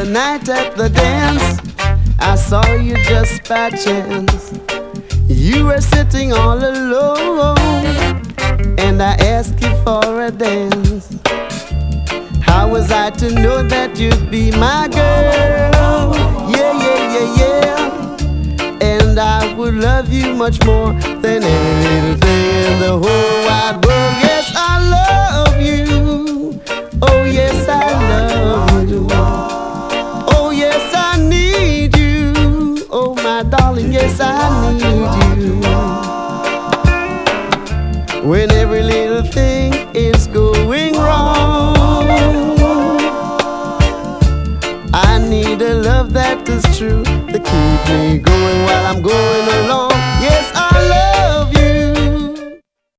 night at the dance, I saw you just by chance. You were sitting all alone, and I asked you for a dance. How was I to know that you'd be my girl? Yeah, yeah, yeah, yeah. And I would love you much more than any little thing in the whole wide world. Yes, I love you. Oh, yes, I love you. Oh, yes, I need you. Oh, my darling, yes, I need you. When every little thing is going wrong, I need a love that is true to keep me going while I'm going along.